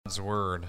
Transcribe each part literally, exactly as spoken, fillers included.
God's word.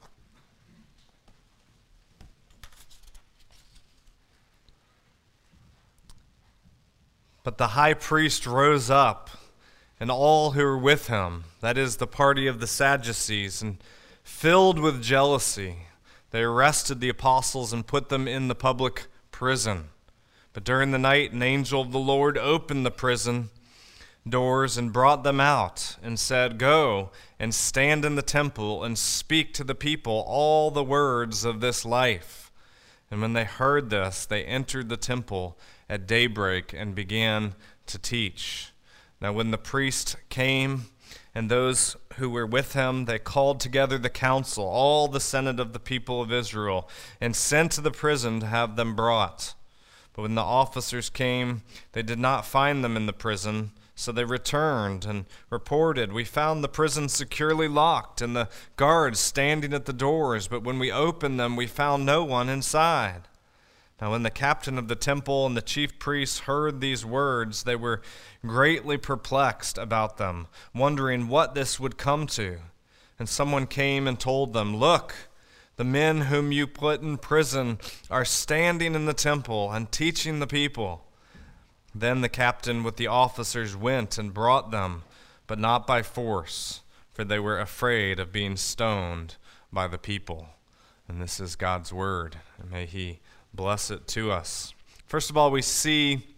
But the high priest rose up, and all who were with him, that is, the party of the Sadducees, and filled with jealousy, they arrested the apostles and put them in the public prison. But during the night, an angel of the Lord opened the prison doors and brought them out and said, "Go and stand in the temple and speak to the people all the words of this life." And when they heard this, they entered the temple at daybreak and began to teach. Now when the priest came and those who were with him, they called together the council, all the senate of the people of Israel, and sent to the prison to have them brought. But when the officers came, they did not find them in the prison. So they returned and reported, "We found the prison securely locked and the guards standing at the doors, but when we opened them, we found no one inside." Now when the captain of the temple and the chief priests heard these words, they were greatly perplexed about them, wondering what this would come to. And someone came and told them, "Look, the men whom you put in prison are standing in the temple and teaching the people." Then the captain with the officers went and brought them, but not by force, for they were afraid of being stoned by the people. And this is God's word, and may he bless it to us. First of all, we see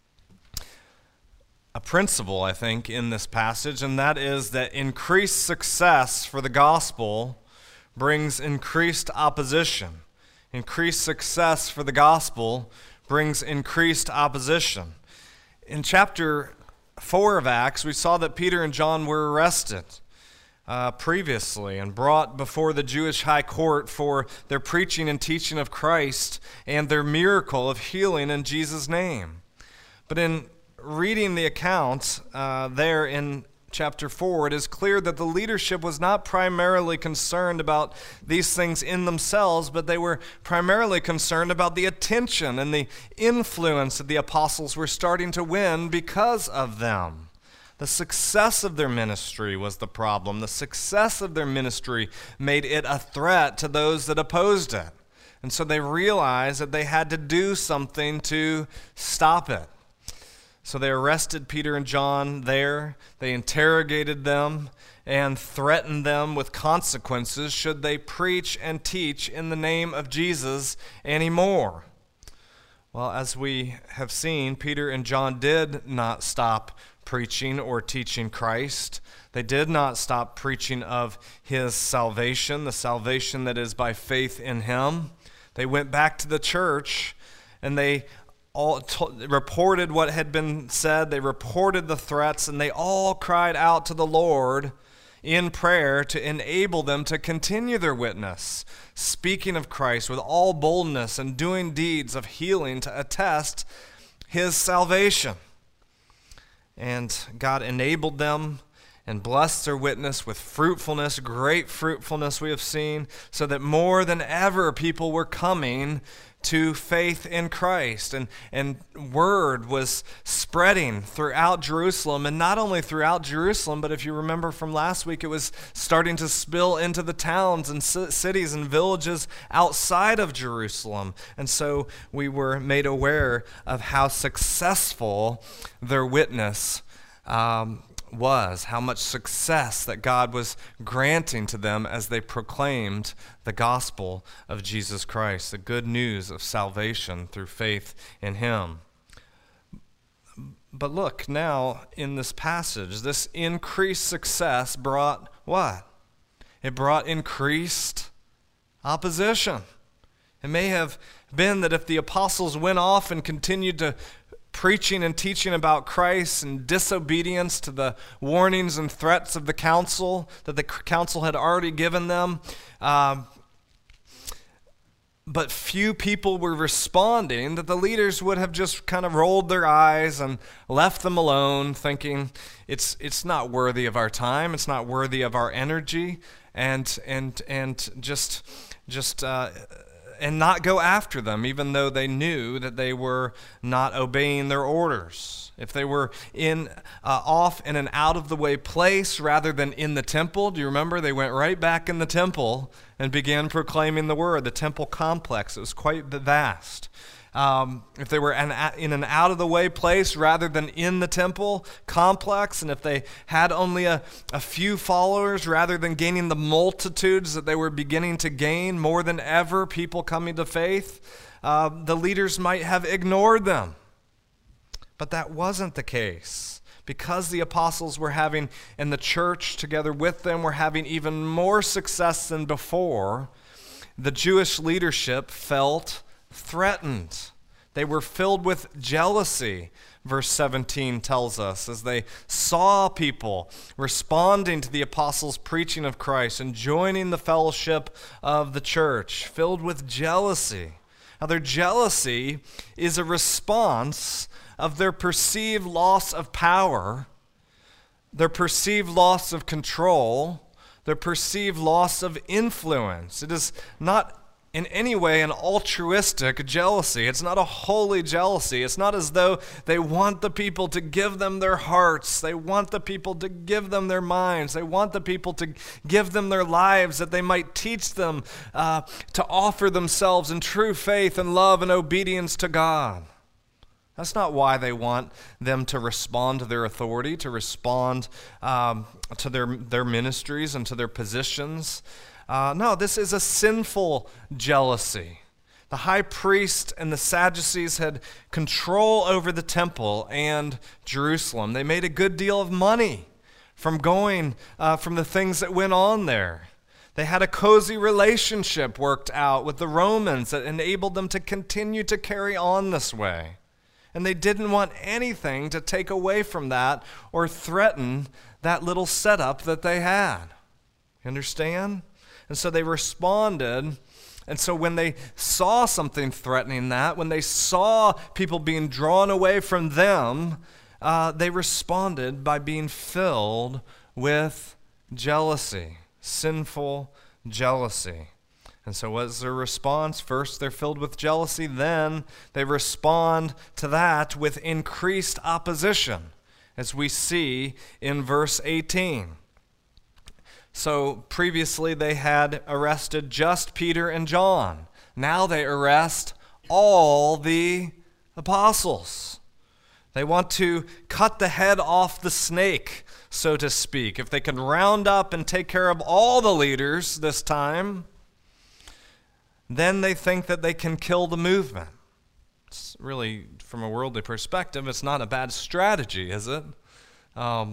a principle, I think, in this passage, and that is that increased success for the gospel brings increased opposition. Increased success for the gospel brings increased opposition. In chapter four of Acts, we saw that Peter and John were arrested uh, previously and brought before the Jewish high court for their preaching and teaching of Christ and their miracle of healing in Jesus' name. But in reading the account uh, there in chapter four, it is clear that the leadership was not primarily concerned about these things in themselves, but they were primarily concerned about the attention and the influence that the apostles were starting to win because of them. The success of their ministry was the problem. The success of their ministry made it a threat to those that opposed it. And so they realized that they had to do something to stop it. So they arrested Peter and John there. They interrogated them and threatened them with consequences should they preach and teach in the name of Jesus anymore. Well, as we have seen, Peter and John did not stop preaching or teaching Christ. They did not stop preaching of his salvation, the salvation that is by faith in him. They went back to the church and they all t- reported what had been said. They reported the threats, and they all cried out to the Lord in prayer to enable them to continue their witness, speaking of Christ with all boldness and doing deeds of healing to attest his salvation. And God enabled them and blessed their witness with fruitfulness, great fruitfulness we have seen, so that more than ever people were coming to faith in Christ. And, and word was spreading throughout Jerusalem, and not only throughout Jerusalem, but if you remember from last week, it was starting to spill into the towns and c- cities and villages outside of Jerusalem. And so we were made aware of how successful their witness um, was, how much success that God was granting to them as they proclaimed the gospel of Jesus Christ, the good news of salvation through faith in him. But look, now in this passage, this increased success brought what? It brought increased opposition. It may have been that if the apostles went off and continued to preaching and teaching about Christ in disobedience to the warnings and threats of the council that the council had already given them, um, but few people were responding, that the leaders would have just kind of rolled their eyes and left them alone, thinking it's it's not worthy of our time, it's not worthy of our energy, and and and just just uh, and not go after them, even though they knew that they were not obeying their orders. If they were in uh, off in an out-of-the-way place rather than in the temple, do you remember? They went right back in the temple and began proclaiming the word. The temple complex, it was quite vast. Um, if they were an, in an out-of-the-way place rather than in the temple complex, and if they had only a, a few followers rather than gaining the multitudes that they were beginning to gain, more than ever, people coming to faith, uh, the leaders might have ignored them. But that wasn't the case. Because the apostles were having, and the church together with them were having even more success than before, the Jewish leadership felt threatened. They were filled with jealousy, verse seventeen tells us, as they saw people responding to the apostles' preaching of Christ and joining the fellowship of the church, filled with jealousy. Now, their jealousy is a response of their perceived loss of power, their perceived loss of control, their perceived loss of influence. It is not in any way an altruistic jealousy. It's not a holy jealousy. It's not as though they want the people to give them their hearts. They want the people to give them their minds. They want the people to give them their lives, that they might teach them uh, to offer themselves in true faith and love and obedience to God. That's not why they want them to respond to their authority, to respond um, to their, their ministries and to their positions. Uh, no, this is a sinful jealousy. The high priest and the Sadducees had control over the temple and Jerusalem. They made a good deal of money from going, uh, from the things that went on there. They had a cozy relationship worked out with the Romans that enabled them to continue to carry on this way. And they didn't want anything to take away from that or threaten that little setup that they had. You understand? And so they responded. And so when they saw something threatening that, when they saw people being drawn away from them, uh, they responded by being filled with jealousy, sinful jealousy. And so what's their response? First, they're filled with jealousy. Then they respond to that with increased opposition, as we see in verse eighteen. So previously they had arrested just Peter and John. Now they arrest all the apostles. They want to cut the head off the snake, so to speak. If they can round up and take care of all the leaders this time, then they think that they can kill the movement. It's really, from a worldly perspective, it's not a bad strategy, is it? Um,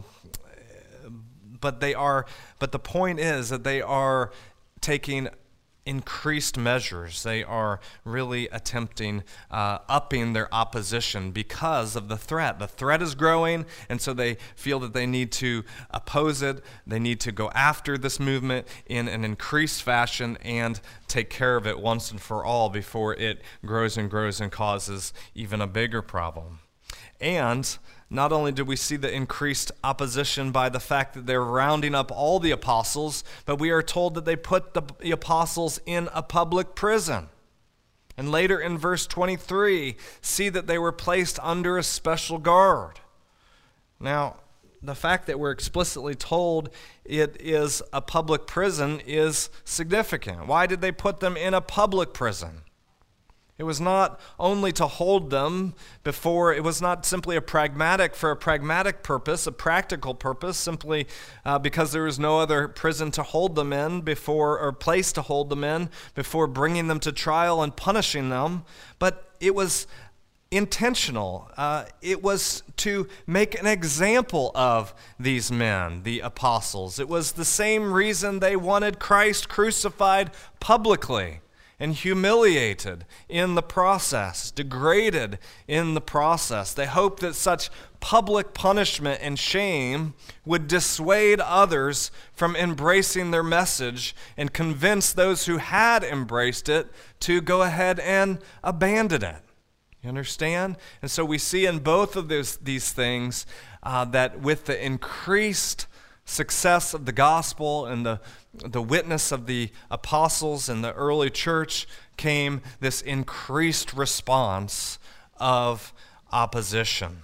but they are. But the point is that they are taking increased measures. They are really attempting, uh, upping their opposition because of the threat. The threat is growing, and so they feel that they need to oppose it. They need to go after this movement in an increased fashion and take care of it once and for all before it grows and grows and causes even a bigger problem. And not only do we see the increased opposition by the fact that they're rounding up all the apostles, but we are told that they put the, the apostles in a public prison. And later in verse twenty-three, see that they were placed under a special guard. Now, the fact that we're explicitly told it is a public prison is significant. Why did they put them in a public prison? It was not only to hold them before, it was not simply a pragmatic, for a pragmatic purpose, a practical purpose, simply uh, because there was no other prison to hold them in before, or place to hold them in before bringing them to trial and punishing them, but it was intentional. Uh, it was to make an example of these men, the apostles. It was the same reason they wanted Christ crucified publicly and humiliated in the process, degraded in the process. They hoped that such public punishment and shame would dissuade others from embracing their message and convince those who had embraced it to go ahead and abandon it. You understand? And so we see in both of those, these things uh, that with the increased success of the gospel and the, the witness of the apostles and the early church came this increased response of opposition,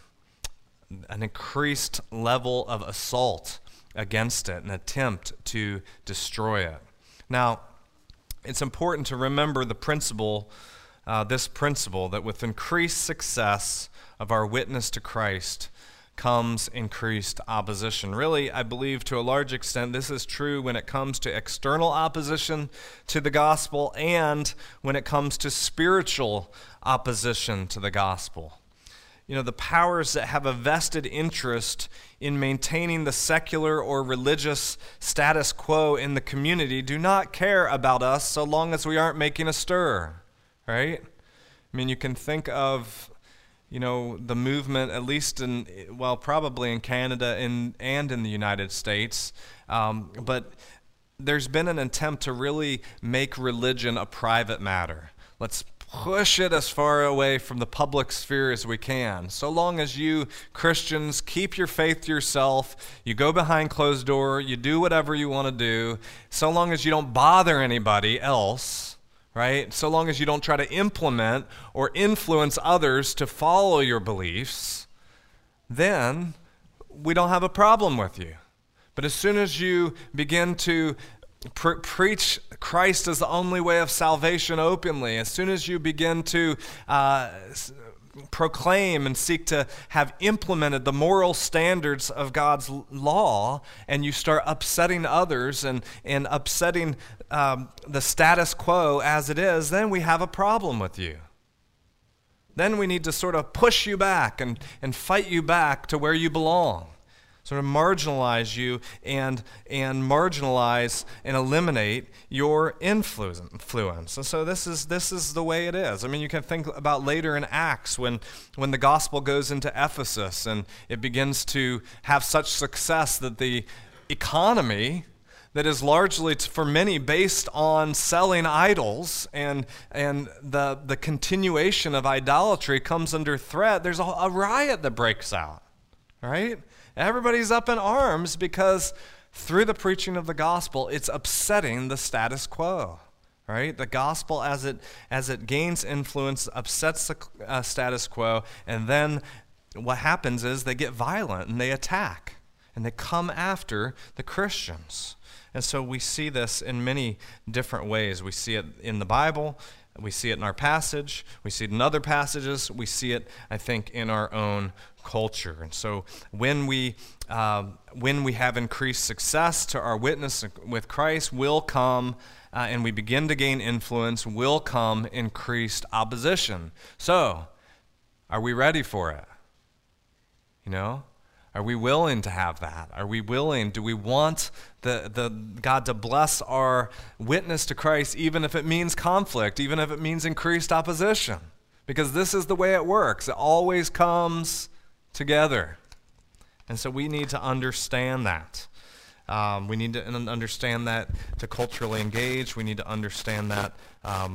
an increased level of assault against it, an attempt to destroy it. Now, it's important to remember the principle, uh, this principle, that with increased success of our witness to Christ comes increased opposition. Really, I believe to a large extent this is true when it comes to external opposition to the gospel and when it comes to spiritual opposition to the gospel. You know, the powers that have a vested interest in maintaining the secular or religious status quo in the community do not care about us so long as we aren't making a stir, right? I mean, you can think of, you know, the movement, at least in, well, probably in Canada and, and in the United States, um, but there's been an attempt to really make religion a private matter. Let's push it as far away from the public sphere as we can. So long as you Christians keep your faith to yourself, you go behind closed door, you do whatever you want to do, so long as you don't bother anybody else, right? So long as you don't try to implement or influence others to follow your beliefs, then we don't have a problem with you. But as soon as you begin to Pre- preach Christ as the only way of salvation openly, as soon as you begin to uh, s- proclaim and seek to have implemented the moral standards of God's l- law, and you start upsetting others and, and upsetting um, the status quo as it is, then we have a problem with you. Then we need to sort of push you back and, and fight you back to where you belong. Sort of marginalize you and and marginalize and eliminate your influence. And so this is this is the way it is. I mean, you can think about later in Acts when when the gospel goes into Ephesus and it begins to have such success that the economy that is largely for many based on selling idols and and the the continuation of idolatry comes under threat. There's a, a riot that breaks out, right? Everybody's up in arms because through the preaching of the gospel, it's upsetting the status quo, right? The gospel, as it as it gains influence, upsets the uh, status quo, and then what happens is they get violent and they attack and they come after the Christians. And so we see this in many different ways. We see it in the Bible. We see it in our passage. We see it in other passages. We see it, I think, in our own culture. And so when we uh, when we have increased success to our witness with Christ, will come, uh, and we begin to gain influence, will come increased opposition. So, are we ready for it? You know? Are we willing to have that? Are we willing? Do we want the, the God to bless our witness to Christ even if it means conflict, even if it means increased opposition? Because this is the way it works. It always comes together. And so we need to understand that. Um, we need to understand that to culturally engage. We need to understand that um,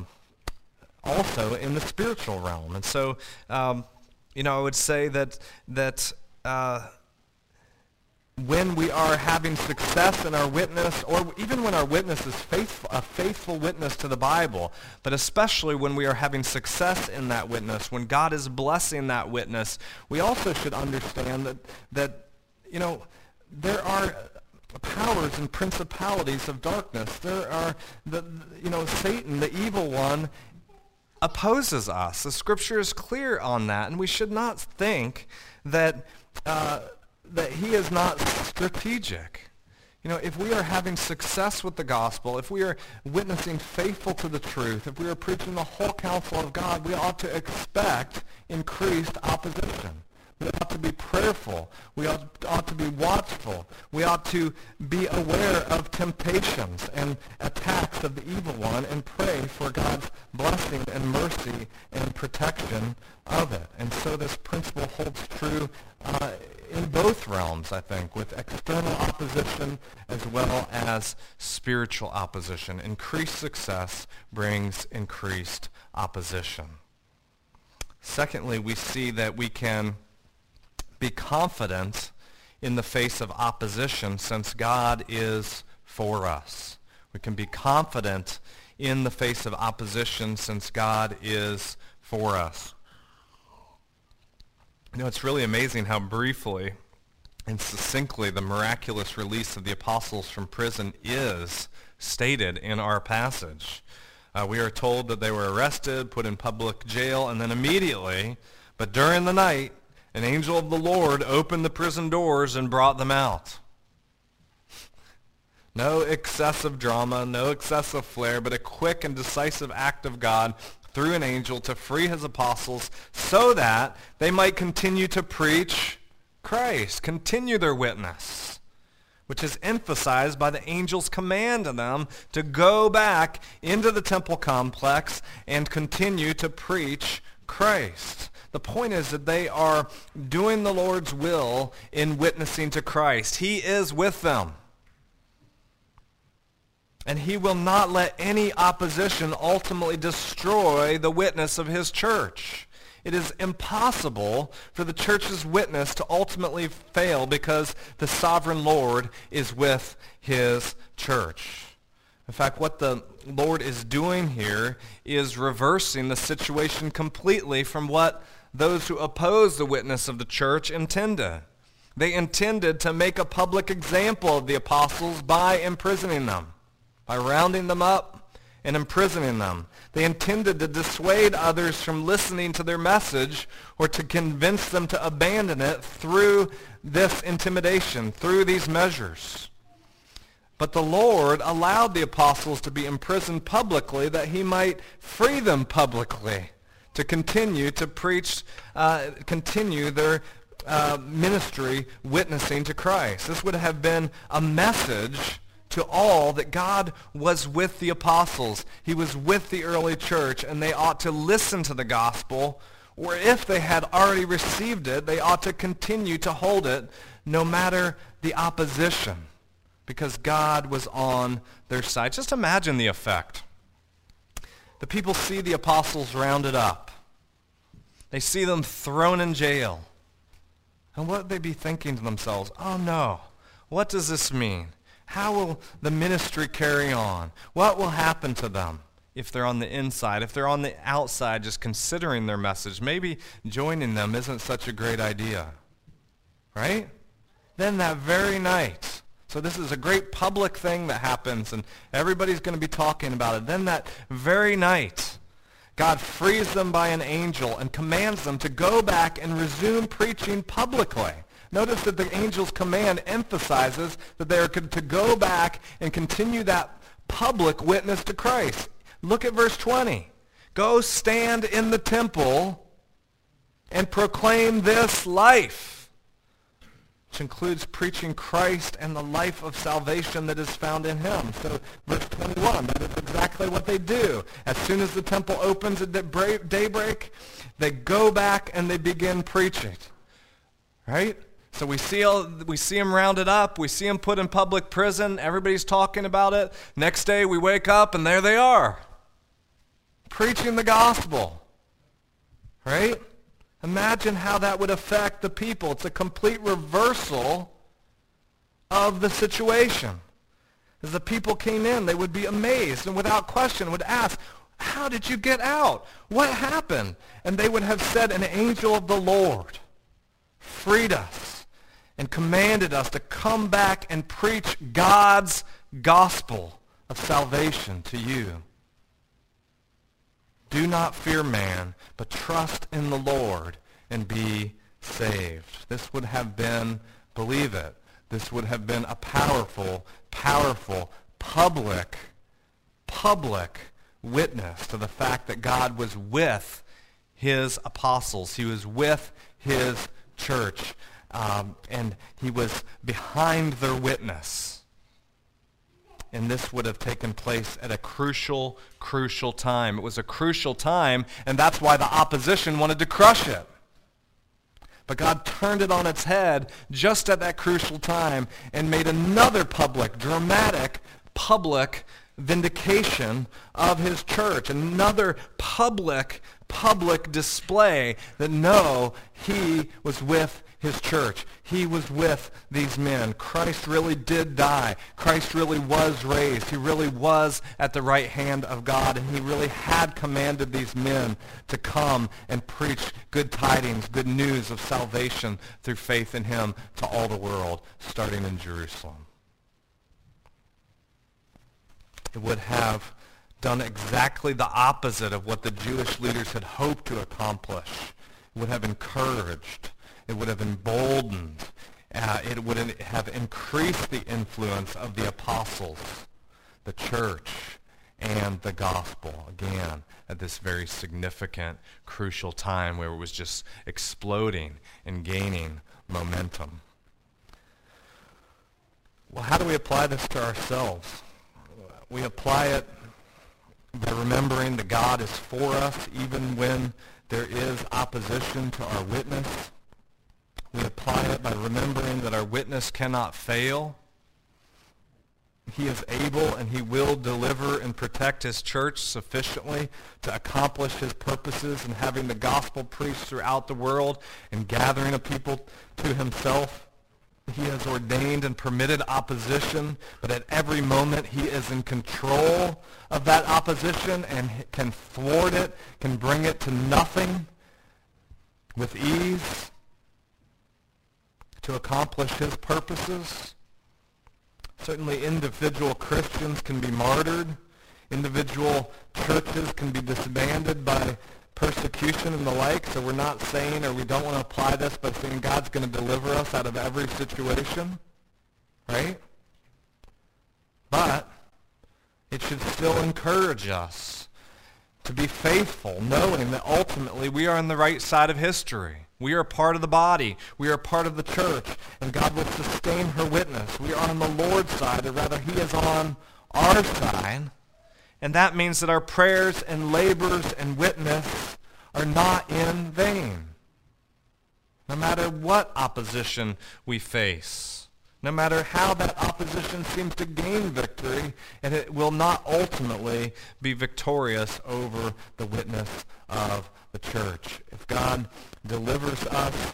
also in the spiritual realm. And so, um, you know, I would say that that uh, when we are having success in our witness, or even when our witness is faithful, a faithful witness to the Bible, but especially when we are having success in that witness, when God is blessing that witness, we also should understand that, that you know, there are powers and principalities of darkness. There are, the you know, Satan, the evil one, opposes us. The Scripture is clear on that, and we should not think that uh, that he is not strategic. You know, if we are having success with the gospel, if we are witnessing faithful to the truth, if we are preaching the whole counsel of God, we ought to expect increased opposition. We ought to be prayerful. We ought, ought to be watchful. We ought to be aware of temptations and attacks of the evil one and pray for God's blessing and mercy and protection of it. And so this principle holds true uh, in both realms, I think, with external opposition as well as spiritual opposition. Increased success brings increased opposition. Secondly, we see that we can be confident in the face of opposition since God is for us. We can be confident in the face of opposition since God is for us. You know, it's really amazing how briefly and succinctly the miraculous release of the apostles from prison is stated in our passage. Uh, we are told that they were arrested, put in public jail, and then immediately, but during the night, an angel of the Lord opened the prison doors and brought them out. No excessive drama, no excessive flair, but a quick and decisive act of God through an angel to free his apostles so that they might continue to preach Christ, continue their witness, which is emphasized by the angel's command to them to go back into the temple complex and continue to preach Christ. The point is that they are doing the Lord's will in witnessing to Christ. He is with them. And he will not let any opposition ultimately destroy the witness of his church. It is impossible for the church's witness to ultimately fail because the sovereign Lord is with his church. In fact, what the Lord is doing here is reversing the situation completely from what those who oppose the witness of the church intended. They intended to make a public example of the apostles by imprisoning them, by rounding them up and imprisoning them. They intended to dissuade others from listening to their message or to convince them to abandon it through this intimidation, through these measures. But the Lord allowed the apostles to be imprisoned publicly that he might free them publicly to continue to preach, uh, continue their uh, ministry witnessing to Christ. This would have been a message to all that God was with the apostles. He was with the early church, and they ought to listen to the gospel, or if they had already received it, they ought to continue to hold it no matter the opposition, because God was on their side. Just imagine the effect. The people see the apostles rounded up. They see them thrown in jail. And what would they be thinking to themselves? Oh no, what does this mean? How will the ministry carry on? What will happen to them if they're on the inside? If they're on the outside just considering their message, maybe joining them isn't such a great idea, right? Then that very night, so this is a great public thing that happens and everybody's going to be talking about it. Then that very night, God frees them by an angel and commands them to go back and resume preaching publicly. Notice that the angel's command emphasizes that they are to go back and continue that public witness to Christ. Look at verse twenty. Go stand in the temple and proclaim this life, which includes preaching Christ and the life of salvation that is found in him. So verse twenty-one, that is exactly what they do. As soon as the temple opens at daybreak, they go back and they begin preaching. Right? So we see we see them rounded up. We see them put in public prison. Everybody's talking about it. Next day we wake up and there they are, preaching the gospel. Right? Imagine how that would affect the people. It's a complete reversal of the situation. As the people came in, they would be amazed and without question would ask, how did you get out? What happened? And they would have said, an angel of the Lord freed us and commanded us to come back and preach God's gospel of salvation to you. Do not fear man, but trust in the Lord and be saved. This would have been, believe it, this would have been a powerful, powerful, public, public witness to the fact that God was with his apostles. He was with his church. Um, and he was behind their witness. And this would have taken place at a crucial, crucial time. It was a crucial time, and that's why the opposition wanted to crush it. But God turned it on its head just at that crucial time and made another public, dramatic, public vindication of his church, another public, public display that no, he was with his church. He was with these men. Christ really did die. Christ really was raised. He really was at the right hand of God, and he really had commanded these men to come and preach good tidings, good news of salvation through faith in him to all the world, starting in Jerusalem. It would have done exactly the opposite of what the Jewish leaders had hoped to accomplish. It would have encouraged. It would have emboldened. Uh, it would have increased the influence of the apostles, the church, and the gospel, again, at this very significant, crucial time where it was just exploding and gaining momentum. Well, how do we apply this to ourselves? We apply it by remembering that God is for us even when there is opposition to our witness. We apply it by remembering that our witness cannot fail. He is able and he will deliver and protect his church sufficiently to accomplish his purposes in having the gospel preached throughout the world and gathering a people to himself. He has ordained and permitted opposition, but at every moment he is in control of that opposition and can thwart it, can bring it to nothing with ease to accomplish his purposes. Certainly individual Christians can be martyred. Individual churches can be disbanded by persecution and the like, so we're not saying, or we don't want to apply this by saying God's going to deliver us out of every situation, right? But it should still encourage us to be faithful, knowing that ultimately we are on the right side of history. We are part of the body. We are part of the church, and God will sustain her witness. We are on the Lord's side, or rather he is on our side. And that means that our prayers and labors and witness are not in vain. No matter what opposition we face, no matter how that opposition seems to gain victory, and it will not ultimately be victorious over the witness of the church. If God delivers us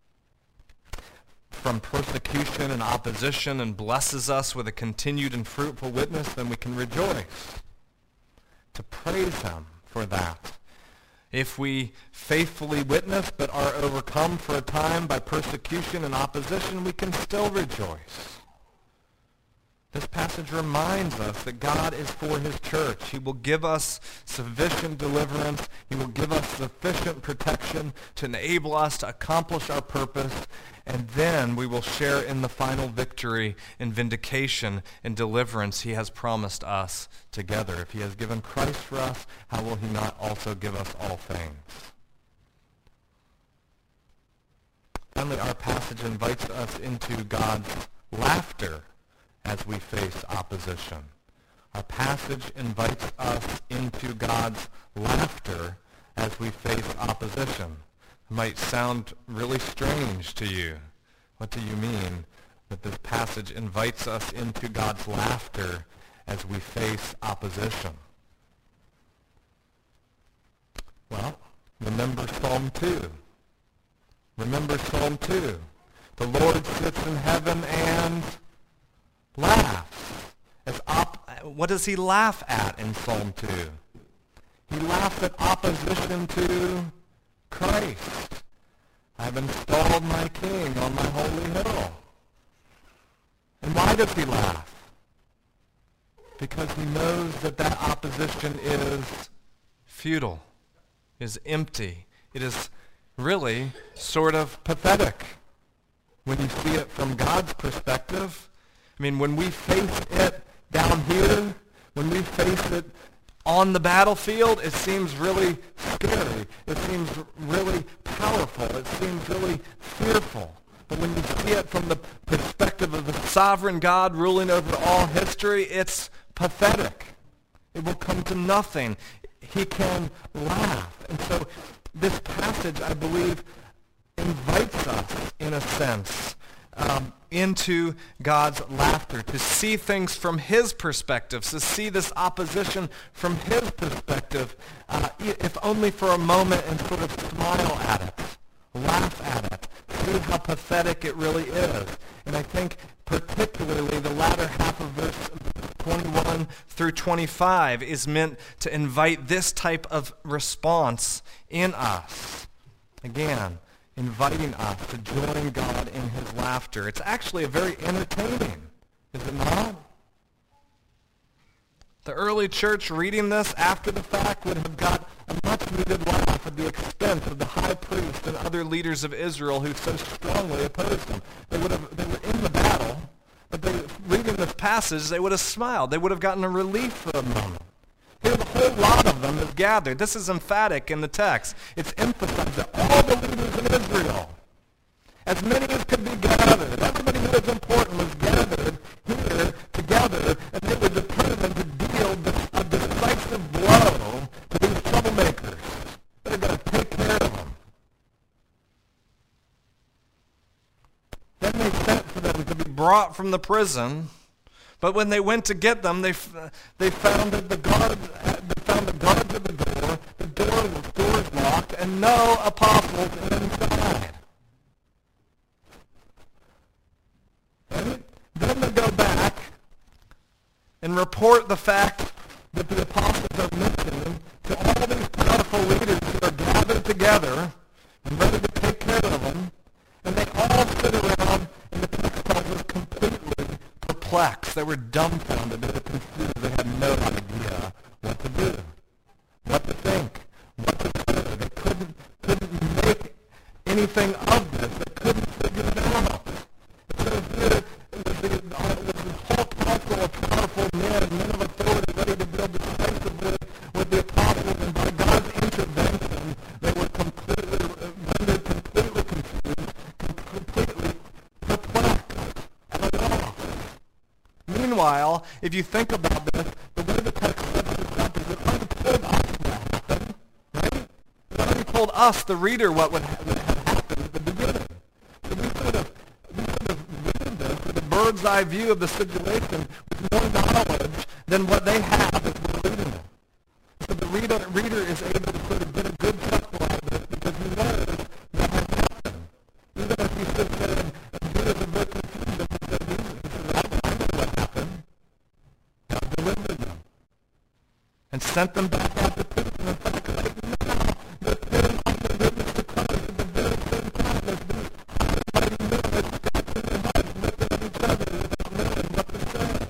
from persecution and opposition and blesses us with a continued and fruitful witness, then we can rejoice, to praise him for that. If we faithfully witness but are overcome for a time by persecution and opposition, we can still rejoice. This passage reminds us that God is for his church. He will give us sufficient deliverance. He will give us sufficient protection to enable us to accomplish our purpose, and then we will share in the final victory and vindication and deliverance he has promised us together. If he has given Christ for us, how will he not also give us all things? Finally, our passage invites us into God's laughter as we face opposition. Our passage invites us into God's laughter as we face opposition. It might sound really strange to you. What do you mean that this passage invites us into God's laughter as we face opposition? Well, remember Psalm two. Remember Psalm two. The Lord sits in heaven and laughs. As op- what does he laugh at in Psalm two? He laughs at opposition to Christ. I've installed my king on my holy hill. And why does he laugh? Because he knows that that opposition is futile, is empty. It is really sort of pathetic when you see it from God's perspective. I mean, when we face it down here, when we face it on the battlefield, it seems really scary. It seems really powerful. It seems really fearful. But when you see it from the perspective of the sovereign God ruling over all history, it's pathetic. It will come to nothing. He can laugh. And so this passage, I believe, invites us, in a sense, um, into God's laughter, to see things from his perspective, to see this opposition from his perspective, uh, if only for a moment, and sort of smile at it, laugh at it, see how pathetic it really is. And I think particularly the latter half of verse twenty-one through twenty-five is meant to invite this type of response in us. Again, inviting us to join God in his laughter. It's actually a very entertaining, is it not? The early church reading this after the fact would have got a much-needed laugh at the expense of the high priest and other leaders of Israel who so strongly opposed him. They would have, they were in the battle, but they, reading this passage, they would have smiled. They would have gotten a relief for a moment. Here, the whole lot of them is gathered. This is emphatic in the text. It's emphasized that all the leaders in Israel, as many as could be gathered, everybody who was important was gathered here together, and they were determined to deal a decisive blow to these troublemakers. They're going to take care of them. Then they sent for them to be brought from the prison. But when they went to get them, they f- they found that the guards they found the guards at the door. The door was doors locked, and no apostles inside. Right? Then they go back and report the fact that the apostles are missing to all these powerful leaders who are gathered together and ready to take care of them, and they all sit around, and the text tells us completely perplexed. They were dumbfounded. They were confused. They had no idea what to do, what to think, what to do. They couldn't, couldn't make anything of this. They couldn't figure it out. So here, this whole council of powerful men, men of authority, ready to deal decisively with the apostles, and by God's intervention, they were completely rendered completely confused, completely perplexed, at a loss. Meanwhile, if you think about this, the way the text sets this up is it already told us what happened, right? It already told us, the reader, what would ha- would have happened at the beginning. So we could have, we could have read this with a bird's eye view of the situation with more knowledge than what they have as we're reading it. So the reader, reader is able to sort of get a good chuckle out of this because he knows what has happened. Even if he sits there and, and hears a bit confused, and he says, he says, I know what happened. God delivered them and sent them back out to prison. In fact, right now, they're standing on the witness to Christ at the very same time as these mighty men are scratching their heads, looking at each other without knowing what to say.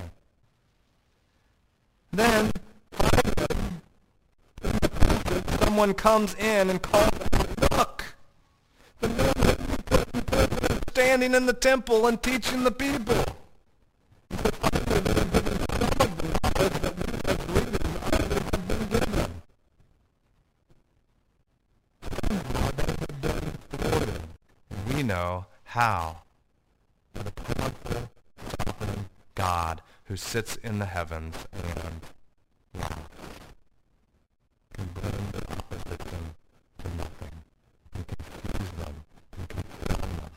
Then, finally, in the passage, someone comes in and calls out, look, the men that you put in prison are standing in the temple and teaching the people. But finally, they're given some of the knowledge that we as readers already have been given. Somehow they have been thwarted. We know how. By the powerful, sovereign God who sits in the heavens and laughs, can bring the opposition to nothing, and confuse them, and confound them.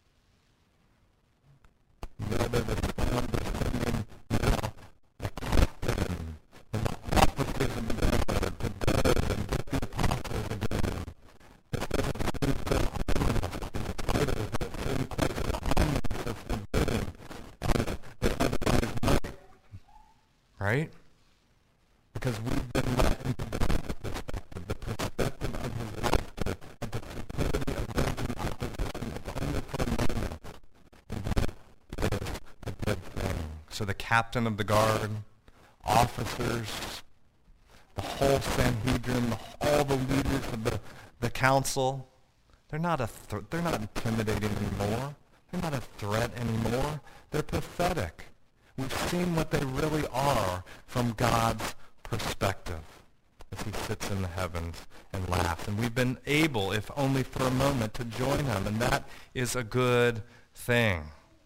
Whether the sound of singing now, the captain, and the officers of God to go and get the apostles again, that they have been so ominous, and the titles that seem quite so ominous of forbidding, as they otherwise might. Right? Because we've been let into the perspective, the perspective of his laughter, and the futility of raising opposition is only for a moment, and that is a good thing. So the captain of the guard, officers, the whole Sanhedrin, the, all the leaders of the, the council, they're not a th- they're not intimidating anymore. They're not a threat anymore. They're pathetic. We've seen what they really are from God's perspective as he sits in the heavens and laughs. And we've been able, if only for a moment, to join him. And that is a good thing.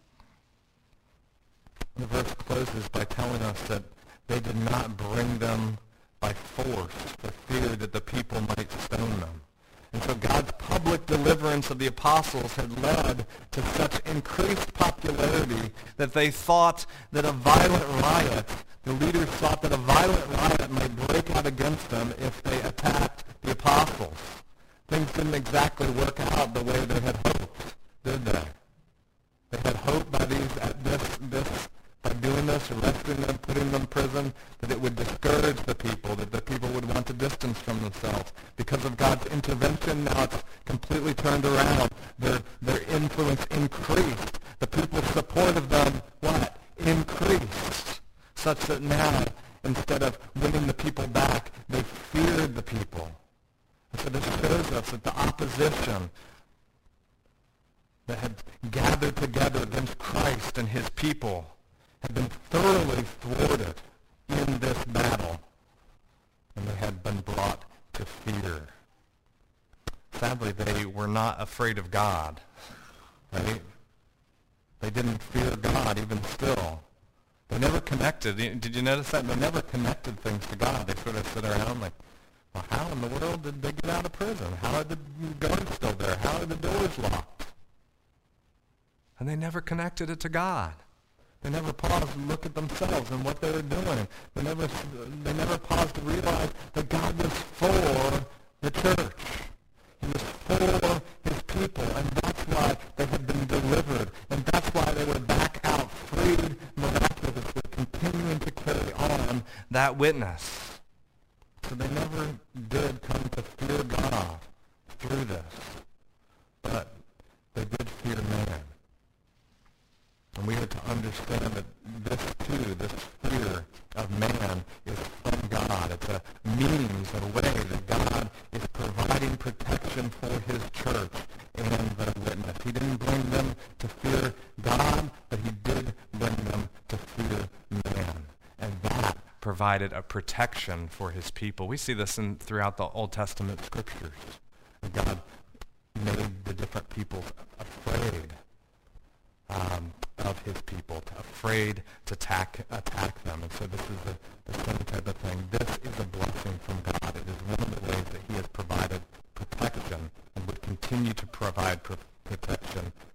The verse closes by telling us that they did not bring them by force for fear that the people might stone them. And so God's public deliverance of the apostles had led to such increased popularity that they thought that a violent riot, the leaders thought that a violent riot might break out against them if they attacked the apostles. Things didn't exactly work out the way they had hoped, did they? They had hoped by these, at this, this, by doing this, arresting them, putting them in prison, that it would discourage the people, that the people would want to distance from themselves. Because of God's intervention, now it's completely turned around. Their, their influence increased. The people's support of them, what? Increased. Such that now, instead of winning the people back, they feared the people. And so this shows us that the opposition that had gathered together against Christ and his people had been thoroughly thwarted in this battle, and they had been brought to fear. Sadly, they were not afraid of God, right? They didn't fear God even still. They never connected. Did you notice that? They never connected things to God. They sort of sit around like, well, how in the world did they get out of prison? How are the guards still there? How are the doors locked? And they never connected it to God. They never paused to look at themselves and what they were doing. They never, they never paused to realize that God was for the church. He was for his people, and that's why they had been delivered, and that's why they were back out, freed miraculously, continuing to carry on that witness. So they never did come to fear God through this, but they did fear man. And we are to understand that this too, this fear of man, is from God. It's a means, a way that God is providing protection for his church and the witness. He didn't bring them to fear God, but he did bring them to fear man. And that provided a protection for his people. We see this in, throughout the Old Testament scriptures. God made the different peoples afraid Um, of his people, to afraid to attack, attack them. And so this is the, the same type of thing. This is a blessing from God. It is one of the ways that he has provided protection and would continue to provide pro- protection